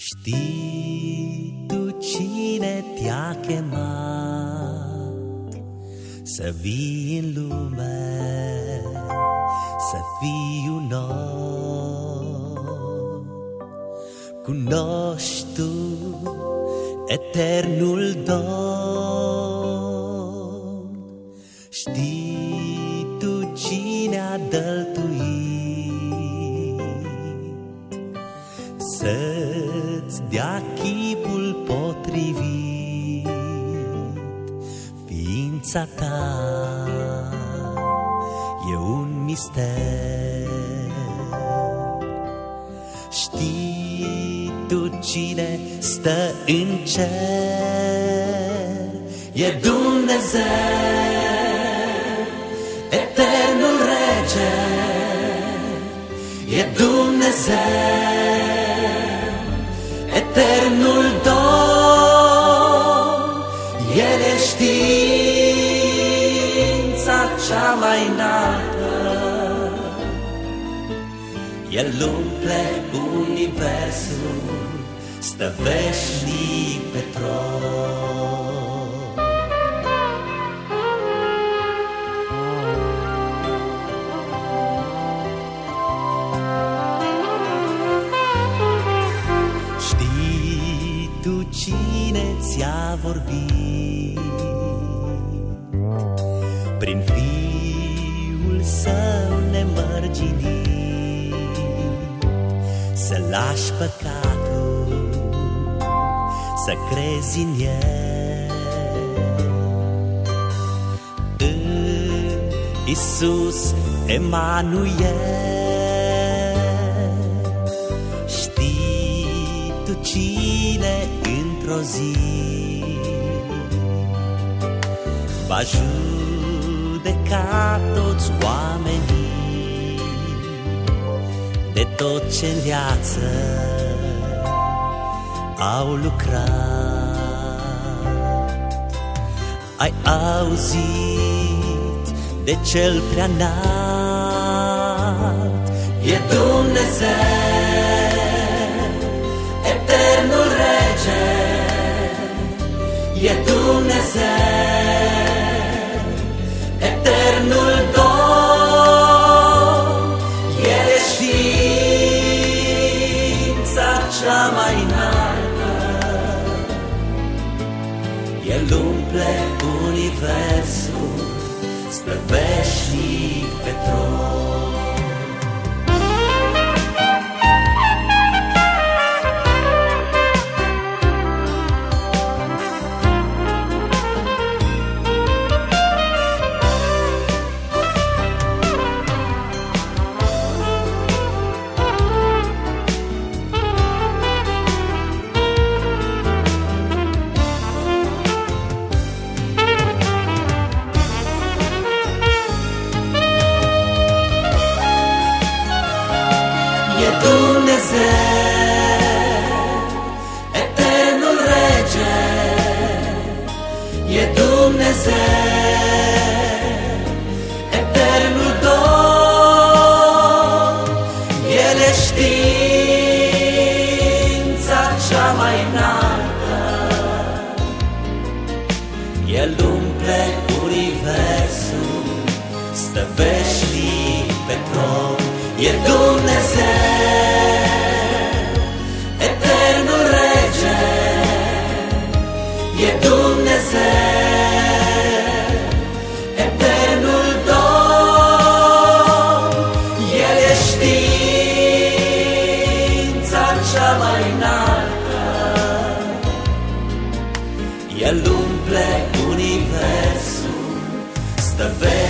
Știi tu cine te-a chemat să vii în lume, să fii un om. Cunoști tu eternul Domn. Știi tu cine a dăltuit să-ți dea chipul potrivit. Ființa ta e un mister. Știi tu cine stă în cer? E Dumnezeu, eternul rege. E Dumnezeu, eternul Domn. El e știința cea mai înaltă. El umple universul, stă veșnic pe tron. Știi tu cine ți-a vorbit prin Fiul Său nemărginit, să lași păcatul, să crezi în El, în Iisus Emanuel. Știi tu cine într-o zi va judeca toți oamenii de tot ce în viață au lucrat. Ai auzit de Cel Preaînalt? E Dumnezeu, eternul rege. E Dumnezeu, eternul Domn. El e știința cea mai înaltă. El umple universul, stă veșnic pe tron. E Dumnezeu, eternul rege. E Dumnezeu, eternul Domn. El e știința cea mai înaltă. El umple universul, stă veșnic pe tron. E Dumnezeu, eternul rege. E Dumnezeu, eternul Domn. El e știința cea mai înaltă. El umple universul, stă veșnic